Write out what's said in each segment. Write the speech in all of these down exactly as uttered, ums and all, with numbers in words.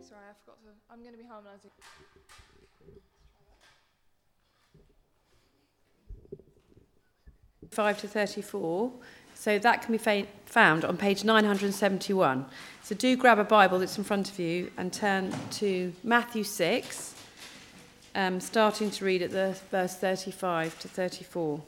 Sorry, I forgot to. I'm going to be harmonising. five to thirty-four, so that can be fa- found on page nine hundred seventy-one. So do grab a Bible that's in front of you and turn to Matthew six, um, starting to read at the verse thirty-five to thirty-four.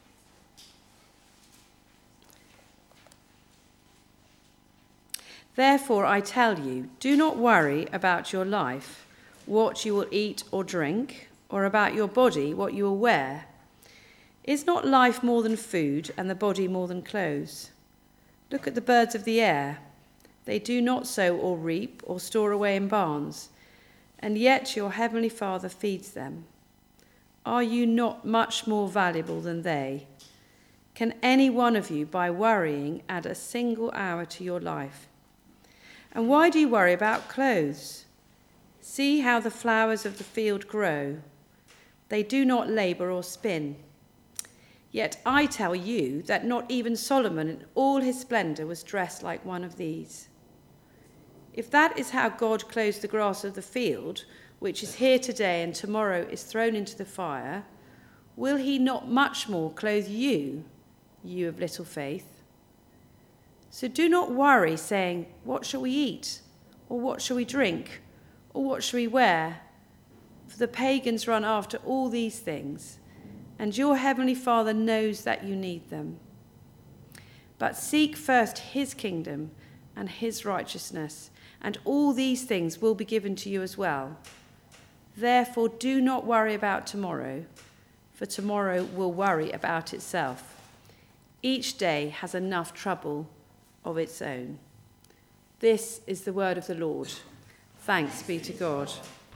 Therefore I tell you, do not worry about your life, what you will eat or drink, or about your body, what you will wear. Is not life more than food, and the body more than clothes? Look at the birds of the air. They do not sow or reap or store away in barns, and yet your heavenly Father feeds them. Are you not much more valuable than they? Can any one of you, by worrying, add a single hour to your life? And why do you worry about clothes? See how the flowers of the field grow. They do not labor or spin. Yet I tell you that not even Solomon in all his splendor was dressed like one of these. If that is how God clothes the grass of the field, which is here today and tomorrow is thrown into the fire, will he not much more clothe you, you of little faith? So do not worry, saying, what shall we eat? Or what shall we drink? Or what shall we wear? For the pagans run after all these things, and your heavenly Father knows that you need them. But seek first his kingdom and his righteousness, and all these things will be given to you as well. Therefore do not worry about tomorrow, for tomorrow will worry about itself. Each day has enough trouble of its own. This is the word of the Lord. Thanks be to God.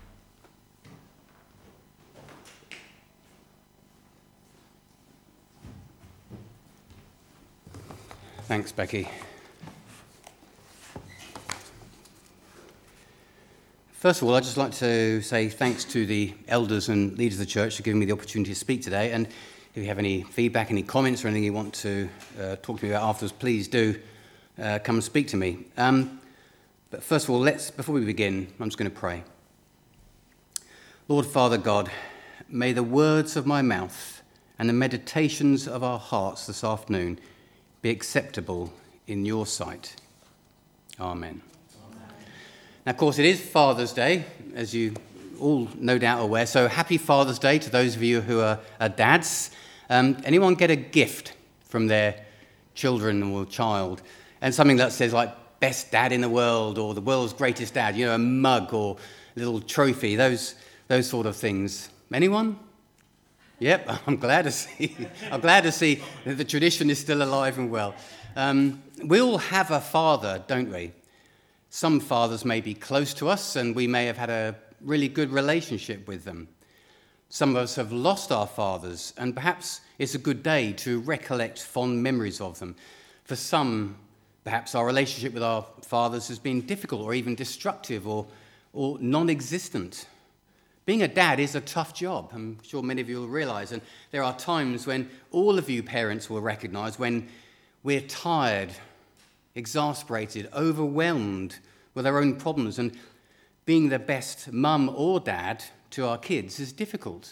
Thanks, Becky. First of all, I'd just like to say thanks to the elders and leaders of the church for giving me the opportunity to speak today. And if you have any feedback, any comments or anything you want to uh, talk to me about afterwards, please do uh, come and speak to me. Um, but first of all, let's before we begin, I'm just going to pray. Lord Father God, may the words of my mouth and the meditations of our hearts this afternoon be acceptable in your sight. Amen. Amen. Now, of course, it is Father's Day, as you all no doubt are aware. So happy Father's Day to those of you who are, are dads. Um, anyone get a gift from their children or child? And something that says like best dad in the world or the world's greatest dad, you know, a mug or a little trophy, those those sort of things. Anyone? Yep, I'm glad to see. I'm glad to see that the tradition is still alive and well. Um, we all have a father, don't we? Some fathers may be close to us, and we may have had a really good relationship with them. Some of us have lost our fathers, and perhaps it's a good day to recollect fond memories of them. For some, perhaps our relationship with our fathers has been difficult, or even destructive, or or non-existent. Being a dad is a tough job, I'm sure many of you will realise, and there are times when all of you parents will recognise when we're tired, exasperated, overwhelmed with our own problems, and being the best mum or dad to our kids is difficult.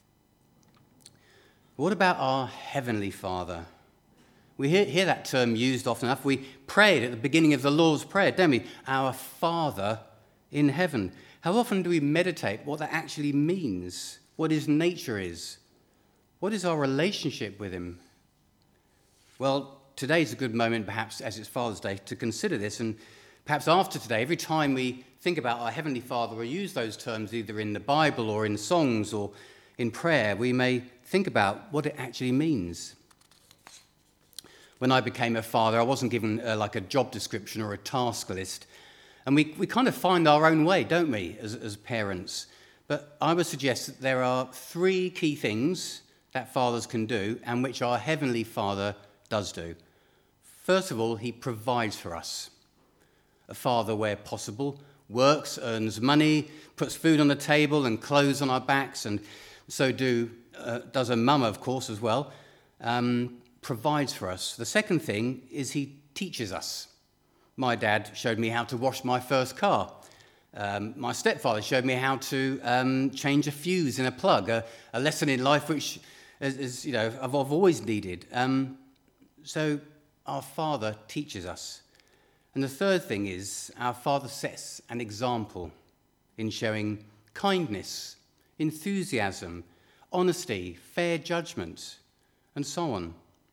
What about our Heavenly Father? We hear, hear that term used often enough. We pray it at the beginning of the Lord's Prayer, don't we? Our Father in heaven. How often do we meditate what that actually means? What his nature is? What is our relationship with him? Well, today's a good moment, perhaps, as it's Father's Day, to consider this. And perhaps after today, every time we think about our Heavenly Father or use those terms either in the Bible or in songs or in prayer, we may think about what it actually means. When I became a father, I wasn't given uh, like a job description or a task list. And we, we kind of find our own way, don't we, as, as parents? But I would suggest that there are three key things that fathers can do and which our Heavenly Father does do. First of all, he provides for us. A father, where possible, works, earns money, puts food on the table and clothes on our backs, and so do uh, does a mum, of course, as well, um, provides for us. The second thing is he teaches us. My dad showed me how to wash my first car. Um, my stepfather showed me how to um, change a fuse in a plug, a, a lesson in life which is, is, you know, I've, I've always needed. Um, so our Father teaches us. And the third thing is our Father sets an example in showing kindness, enthusiasm, honesty, fair judgment, and so on.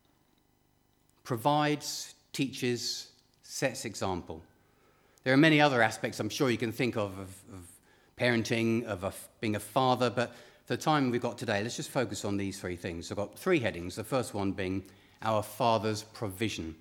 Provides, teaches, sets example. There are many other aspects I'm sure you can think of of, of parenting, of a, being a father, but for the time we've got today, let's just focus on these three things. I've got three headings, the first one being our Father's provision.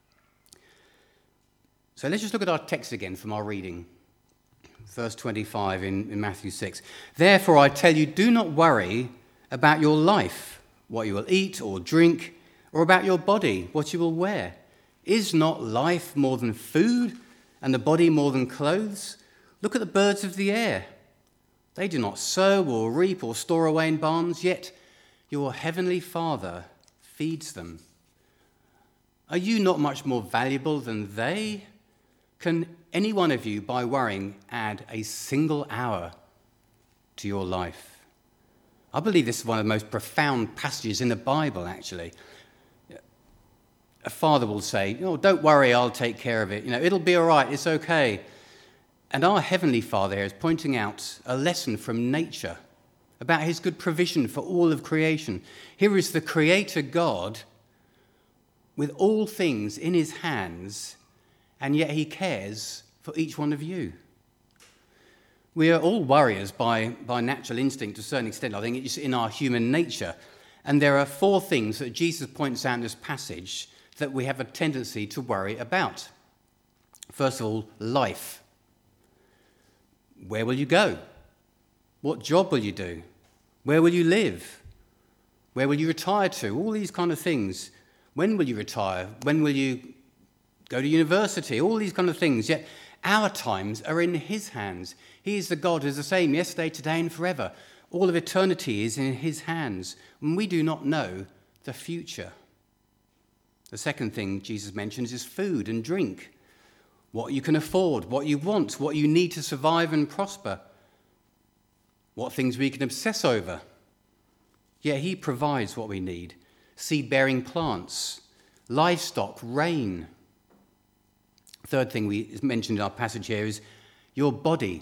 So let's just look at our text again from our reading. Verse twenty-five in, in Matthew six. Therefore I tell you, do not worry about your life, what you will eat or drink, or about your body, what you will wear. Is not life more than food, and the body more than clothes? Look at the birds of the air. They do not sow or reap or store away in barns, yet your heavenly Father feeds them. Are you not much more valuable than they? Can any one of you, by worrying, add a single hour to your life? I believe this is one of the most profound passages in the Bible, actually. A father will say, oh, don't worry, I'll take care of it. You know, it'll be all right, it's okay. And our Heavenly Father here is pointing out a lesson from nature about his good provision for all of creation. Here is the Creator God with all things in his hands, and yet he cares for each one of you. We are all worriers by, by natural instinct to a certain extent. I think it's in our human nature. And there are four things that Jesus points out in this passage that we have a tendency to worry about. First of all, life. Where will you go? What job will you do? Where will you live? Where will you retire to? All these kind of things. When will you retire? When will you go to university? All these kind of things. Yet our times are in his hands. He is the God who is the same yesterday, today, and forever. All of eternity is in his hands. And we do not know the future. The second thing Jesus mentions is food and drink. What you can afford, what you want, what you need to survive and prosper. What things we can obsess over. Yet he provides what we need. Seed-bearing plants, livestock, rain. Third thing we mentioned in our passage here is your body.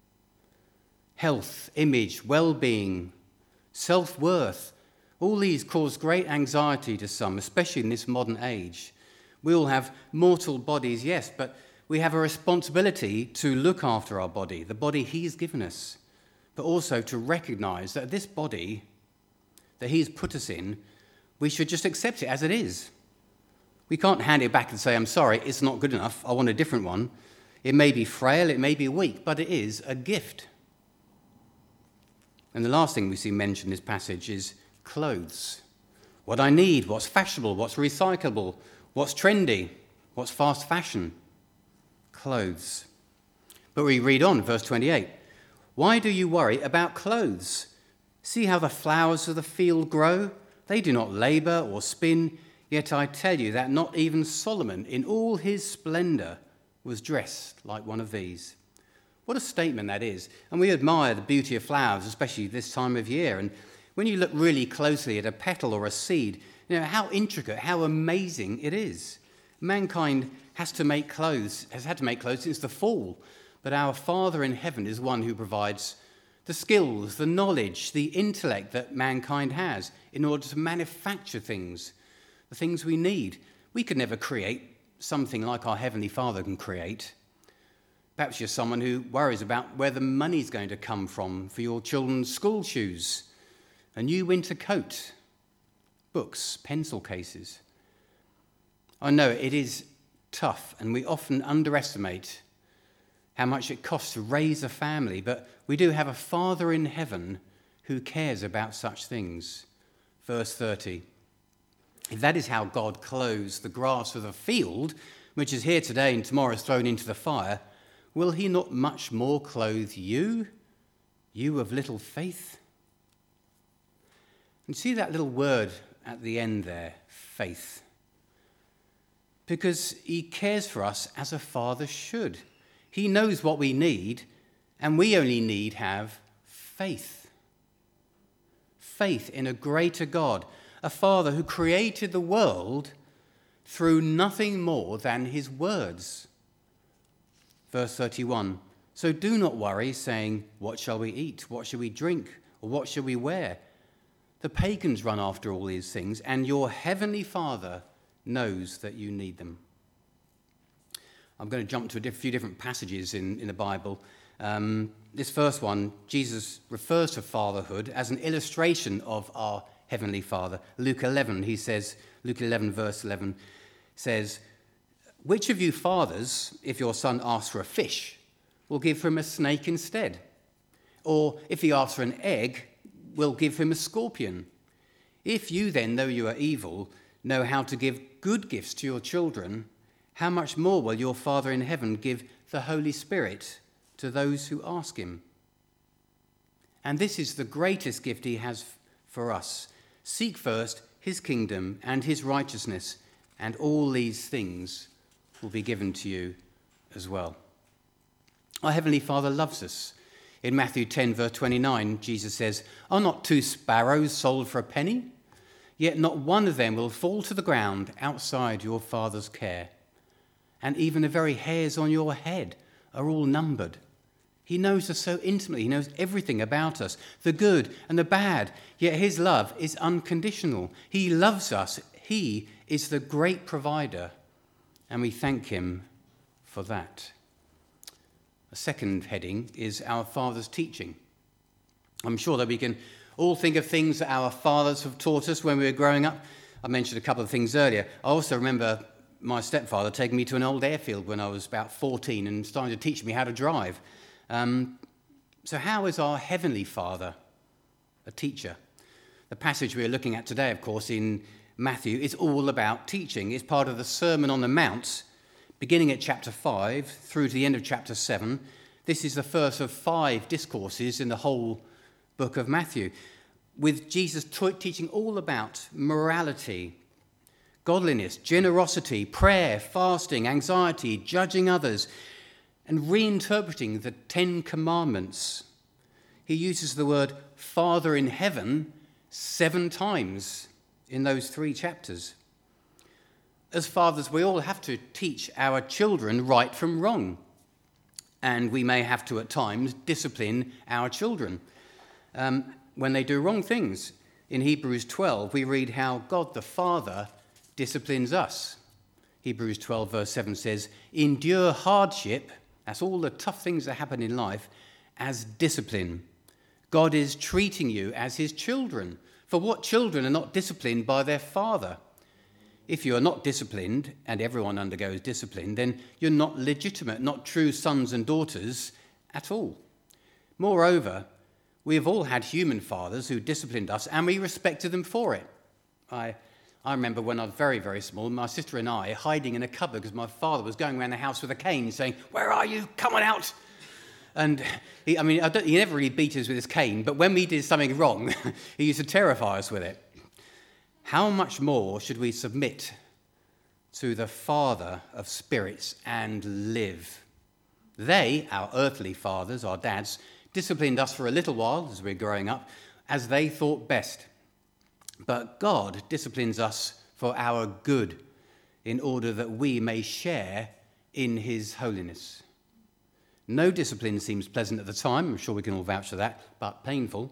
Health, image, well-being, self-worth. All these cause great anxiety to some, especially in this modern age. We all have mortal bodies, yes, but we have a responsibility to look after our body, the body he's given us, but also to recognize that this body that he's put us in, we should just accept it as it is. We can't hand it back and say, I'm sorry, it's not good enough, I want a different one. It may be frail, it may be weak, but it is a gift. And the last thing we see mentioned in this passage is clothes. What I need, what's fashionable, what's recyclable, what's trendy, what's fast fashion. Clothes. But we read on, verse twenty-eight. Why do you worry about clothes? See how the flowers of the field grow? They do not labor or spin, yet I tell you that not even Solomon in all his splendor was dressed like one of these. What a statement that is. And we admire the beauty of flowers, especially this time of year. And when you look really closely at a petal or a seed, you know how intricate, how amazing it is. Mankind has to make clothes, has had to make clothes since the fall. But our Father in heaven is one who provides the skills, the knowledge, the intellect that mankind has in order to manufacture things, the things we need. We could never create something like our Heavenly Father can create. Perhaps you're someone who worries about where the money's going to come from for your children's school shoes, a new winter coat, books, pencil cases. I know it is tough, and we often underestimate how much it costs to raise a family, but we do have a Father in heaven who cares about such things. Verse thirty. If that is how God clothes the grass of the field, which is here today and tomorrow is thrown into the fire, will he not much more clothe you, you of little faith? And see that little word at the end there, faith. Because he cares for us as a father should. He knows what we need, And we only need have faith. Faith in a greater God, a Father who created the world through nothing more than his words. Verse thirty-one, so do not worry, saying, what shall we eat? What shall we drink? Or what shall we wear? The pagans run after all these things, and your heavenly Father knows that you need them. I'm going to jump to a few different passages in, in the Bible. Um, this first one, Jesus refers to fatherhood as an illustration of our heavenly Father. Luke eleven, he says, Luke eleven, verse eleven, says, which of you fathers, if your son asks for a fish, will give him a snake instead? Or if he asks for an egg, will give him a scorpion? If you then, though you are evil, know how to give good gifts to your children, how much more will your Father in heaven give the Holy Spirit to those who ask him? And this is the greatest gift he has for us. Seek first his kingdom and his righteousness, and all these things will be given to you as well. Our Heavenly Father loves us. In Matthew ten, verse twenty-nine, Jesus says, are not two sparrows sold for a penny? Yet not one of them will fall to the ground outside your Father's care. And even the very hairs on your head are all numbered. He knows us so intimately. He knows everything about us, the good and the bad. Yet his love is unconditional. He loves us. He is the great provider. And we thank him for that. A second heading is our Father's teaching. I'm sure that we can all think of things that our fathers have taught us when we were growing up. I mentioned a couple of things earlier. I also remember my stepfather taking me to an old airfield when I was about fourteen and starting to teach me how to drive. Um, so how is our Heavenly Father a teacher? The passage we're looking at today, of course, in Matthew, is all about teaching. It's part of the Sermon on the Mount, beginning at chapter five through to the end of chapter seven. This is the first of five discourses in the whole book of Matthew, with Jesus t- teaching all about morality, godliness, generosity, prayer, fasting, anxiety, judging others, and reinterpreting the Ten Commandments. He uses the word Father in heaven seven times in those three chapters. As fathers, we all have to teach our children right from wrong. And we may have to, at times, discipline our children um, when they do wrong things. In Hebrews twelve, we read how God the Father disciplines us. Hebrews twelve, verse seven says, endure hardship, that's all the tough things that happen in life, as discipline. God is treating you as his children. For what children are not disciplined by their father? If you are not disciplined, and everyone undergoes discipline, then you're not legitimate, not true sons and daughters at all. Moreover, we have all had human fathers who disciplined us, and we respected them for it. I, I remember when I was very, very small, my sister and I hiding in a cupboard because my father was going around the house with a cane saying, where are you? Come on out. And he, I mean, I don't, he never really beat us with his cane, but when we did something wrong, he used to terrify us with it. How much more should we submit to the Father of spirits and live? They, our earthly fathers, our dads, disciplined us for a little while as we were growing up, as they thought best. But God disciplines us for our good, in order that we may share in his holiness. No discipline seems pleasant at the time, I'm sure we can all vouch for that, but painful.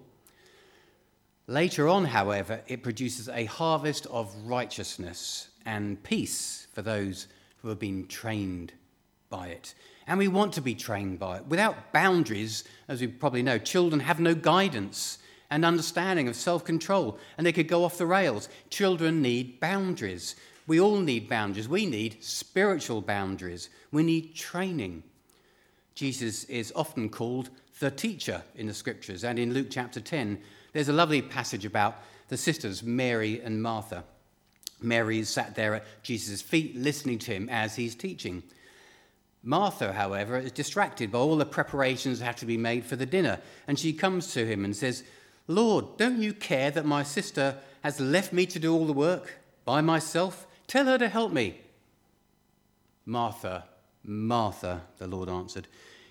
Later on, however, it produces a harvest of righteousness and peace for those who have been trained by it. And we want to be trained by it. Without boundaries, as we probably know, children have no guidance and understanding of self-control, and they could go off the rails. Children need boundaries. We all need boundaries. We need spiritual boundaries. We need training. Jesus is often called the teacher in the scriptures, and in Luke chapter ten, there's a lovely passage about the sisters, Mary and Martha. Mary sat there at Jesus' feet listening to him as he's teaching. Martha, however, is distracted by all the preparations that have to be made for the dinner, and she comes to him and says, Lord, don't you care that my sister has left me to do all the work by myself? Tell her to help me. Martha, Martha, the Lord answered,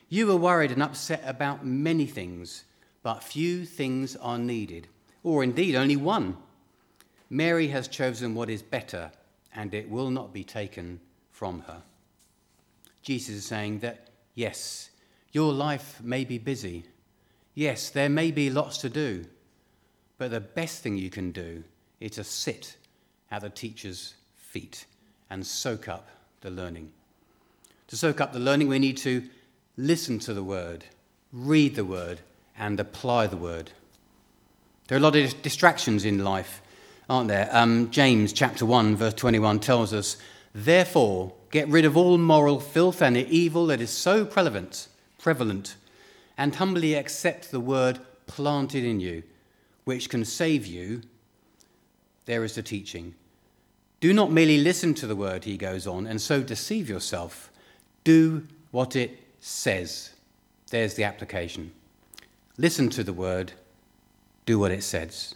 You are worried and upset about many things, but few things are needed, or indeed only one. Mary has chosen what is better, and it will not be taken from her. Jesus is saying that, yes, your life may be busy. Yes, there may be lots to do, but the best thing you can do is to sit at the teacher's feet and soak up the learning. To soak up the learning, we need to listen to the word, read the word, and apply the word. There are a lot of distractions in life, aren't there? Um, James chapter one, verse twenty-one tells us, therefore, get rid of all moral filth and evil that is so prevalent, prevalent, and humbly accept the word planted in you, which can save you. There is the teaching. Do not merely listen to the word, he goes on, and so deceive yourself. Do what it says. There's the application. Listen to the word, do what it says.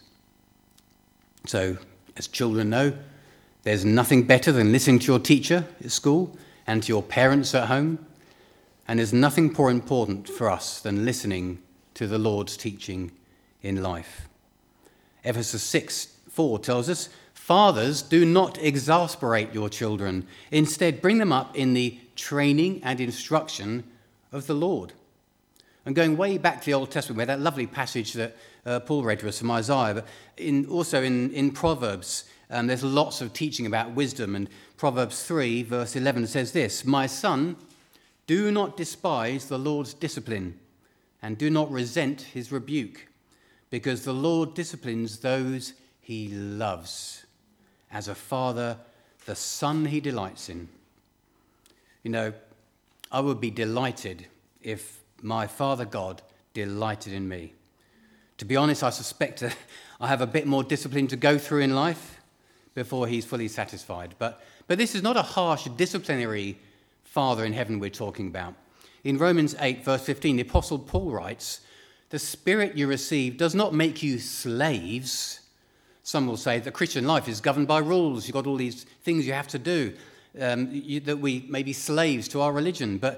So, as children know, there's nothing better than listening to your teacher at school and to your parents at home. And there's nothing more important for us than listening to the Lord's teaching in life. Ephesians six four tells us, fathers, do not exasperate your children. Instead, bring them up in the training and instruction of the Lord. And going way back to the Old Testament, where that lovely passage that uh, Paul read to us from Isaiah, but in, also in, in Proverbs, um, there's lots of teaching about wisdom. And Proverbs three, verse eleven says this, my son, do not despise the Lord's discipline, and do not resent his rebuke, because the Lord disciplines those he loves. As a father, the son he delights in. You know, I would be delighted if my Father God delighted in me. To be honest, I suspect that I have a bit more discipline to go through in life before he's fully satisfied. But, but this is not a harsh disciplinary Father in heaven we're talking about. In Romans eight, verse fifteen, the Apostle Paul writes, the Spirit you receive does not make you slaves. Some will say the Christian life is governed by rules. You've got all these things you have to do, um, you, that we may be slaves to our religion. But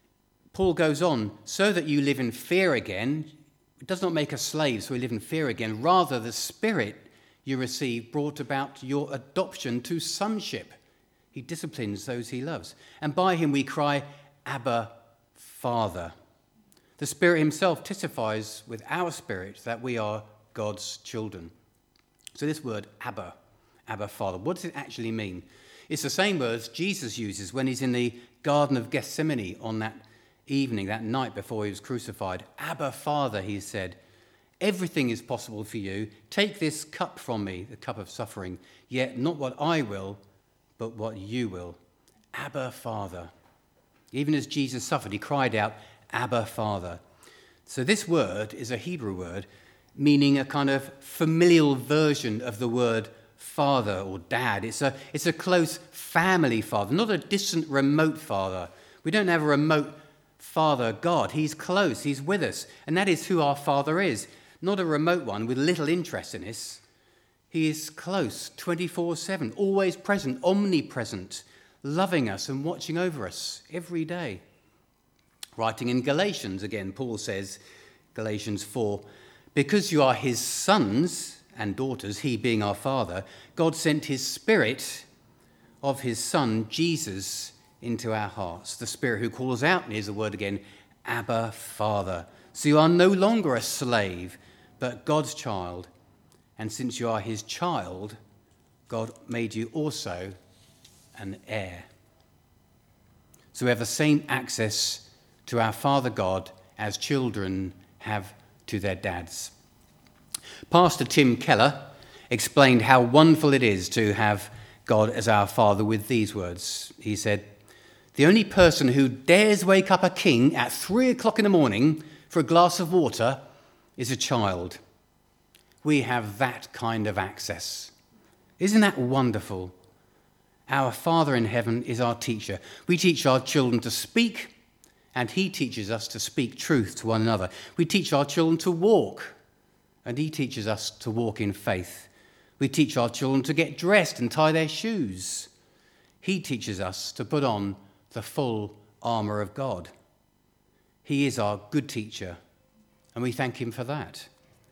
Paul goes on, so that you live in fear again. It does not make us slaves, so we live in fear again. Rather, the Spirit you receive brought about your adoption to sonship. He disciplines those he loves. And by him we cry, Abba, Father. The Spirit himself testifies with our spirit that we are God's children. So this word, Abba, Abba, Father, what does it actually mean? It's the same words Jesus uses when he's in the Garden of Gethsemane on that evening, that night before he was crucified. Abba, Father, he said, everything is possible for you. Take this cup from me, the cup of suffering, yet not what I will, but what you will. Abba, Father. Even as Jesus suffered, he cried out, Abba, Father. So this word is a Hebrew word meaning a kind of familial version of the word father or dad. It's a, it's a close family father, not a distant, remote father. We don't have a remote Father God. He's close, he's with us. And that is who our Father is. Not a remote one with little interest in us. He is close, twenty-four seven, always present, omnipresent, loving us and watching over us every day. Writing in Galatians, again, Paul says, Galatians four, because you are his sons and daughters, he being our Father, God sent his Spirit of his Son, Jesus, into our hearts. The Spirit who calls out, and here's the word again, Abba, Father. So you are no longer a slave, but God's child. And since you are his child, God made you also an heir. So we have the same access to our Father God as children have to their dads. Pastor Tim Keller explained how wonderful it is to have God as our Father with these words. He said, the only person who dares wake up a king at three o'clock in the morning for a glass of water is a child. We have that kind of access. Isn't that wonderful? Our Father in heaven is our teacher. We teach our children to speak, and he teaches us to speak truth to one another. We teach our children to walk, and he teaches us to walk in faith. We teach our children to get dressed and tie their shoes. He teaches us to put on the full armour of God. He is our good teacher, and we thank him for that.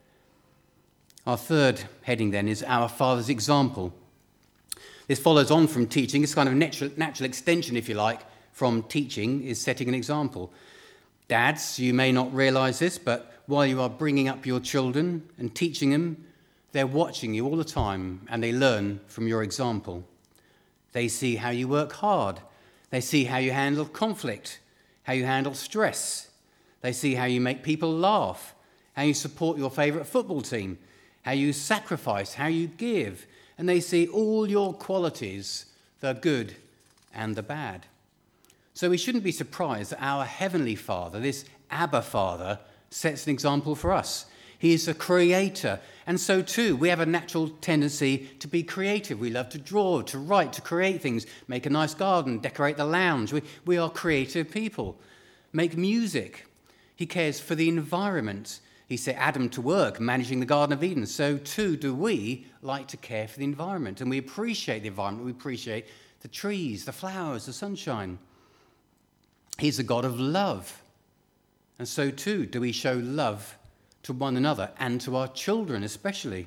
Our third heading then is our Father's example. This follows on from teaching. It's kind of a natural, natural extension, if you like, from teaching is setting an example. Dads, you may not realise this, but while you are bringing up your children and teaching them, they're watching you all the time and they learn from your example. They see how you work hard. They see how you handle conflict, how you handle stress. They see how you make people laugh, how you support your favourite football team, how you sacrifice, how you give. And they see all your qualities, the good and the bad. So we shouldn't be surprised that our Heavenly Father, this Abba Father, sets an example for us. He is a creator, and so too we have a natural tendency to be creative. We love to draw, to write, to create things, make a nice garden, decorate the lounge. We, we are creative people. Make music. He cares for the environment. He set Adam to work managing the Garden of Eden. So too do we like to care for the environment, and we appreciate the environment. We appreciate the trees, the flowers, the sunshine. He's a God of love, and so too do we show love to one another and to our children especially.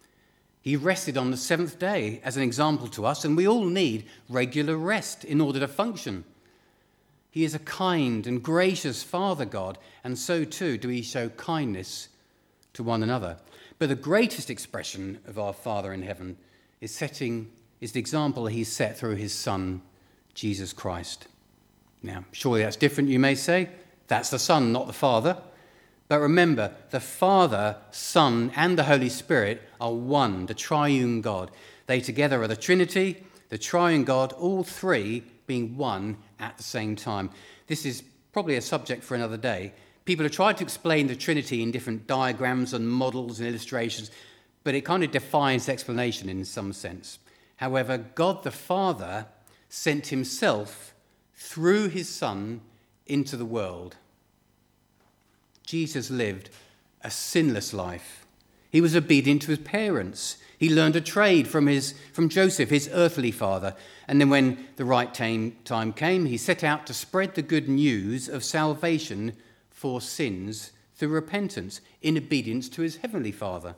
He rested on the seventh day as an example to us, and we all need regular rest in order to function. He is a kind and gracious Father God, and so too do we show kindness to one another. But the greatest expression of our Father in heaven is setting is the example he set through his Son, Jesus Christ. Now, surely that's different, you may say. That's the Son, not the Father. But remember, the Father, Son, and the Holy Spirit are one, the triune God. They together are the Trinity, the triune God, all three being one at the same time. This is probably a subject for another day. People have tried to explain the Trinity in different diagrams and models and illustrations, but it kind of defies explanation in some sense. However, God the Father sent himself through his Son into the world. Jesus lived a sinless life. He was obedient to his parents. He learned a trade from his from Joseph, his earthly father. And then when the right time, time came, he set out to spread the good news of salvation for sins through repentance in obedience to his heavenly Father.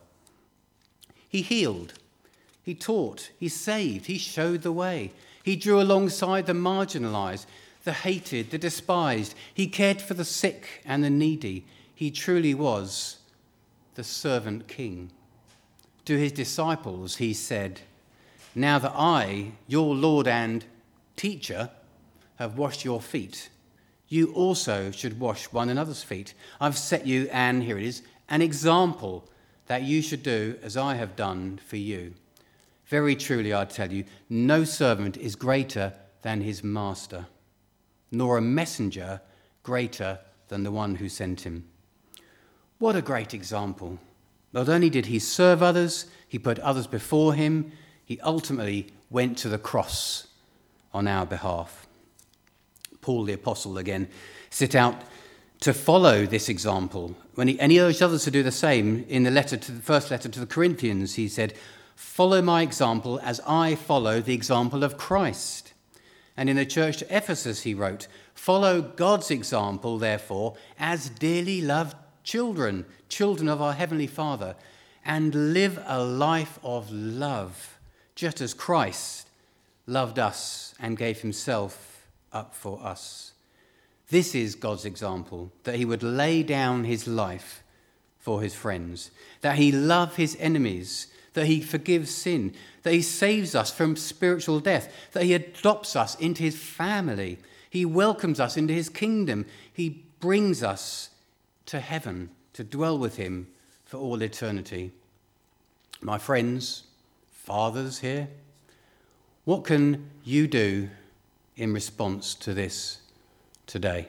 He healed, he taught, he saved, he showed the way. He drew alongside the marginalised, the hated, the despised. He cared for the sick and the needy. He truly was the servant king. To his disciples he said, "Now that I, your Lord and teacher, have washed your feet, you also should wash one another's feet. I've set you, and here it is, an example that you should do as I have done for you. Very truly I tell you, no servant is greater than his master, nor a messenger greater than the one who sent him." What a great example. Not only did he serve others, he put others before him, he ultimately went to the cross on our behalf. Paul the Apostle again set out to follow this example. When he, and he urged others to do the same. In the letter to the first letter to the Corinthians, he said, "Follow my example as I follow the example of Christ." And in the church to Ephesus, he wrote, "Follow God's example, therefore, as dearly loved children, children of our Heavenly Father, and live a life of love, just as Christ loved us and gave himself up for us." This is God's example, that he would lay down his life for his friends, that he love his enemies, that he forgives sin, that he saves us from spiritual death, that he adopts us into his family, he welcomes us into his kingdom, he brings us to heaven to dwell with him for all eternity. My friends, fathers here, what can you do in response to this today?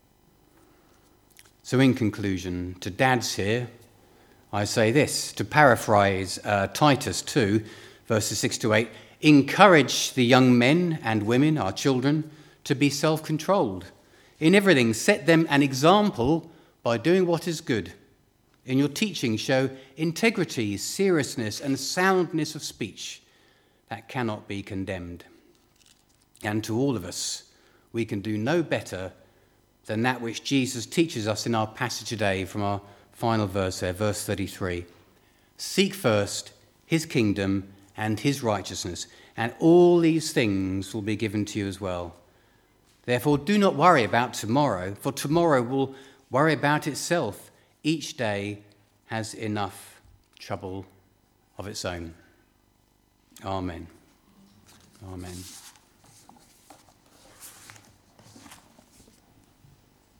So in conclusion, to dads here, I say this, to paraphrase uh, Titus two, verses six to eight, encourage the young men and women, our children, to be self-controlled. In everything, set them an example by doing what is good. In your teaching, show integrity, seriousness, and soundness of speech that cannot be condemned. And to all of us, we can do no better than that which Jesus teaches us in our passage today from our final verse there, verse thirty-three. Seek first his kingdom and his righteousness, and all these things will be given to you as well. Therefore, do not worry about tomorrow, for tomorrow will worry about itself. Each day has enough trouble of its own. Amen. Amen.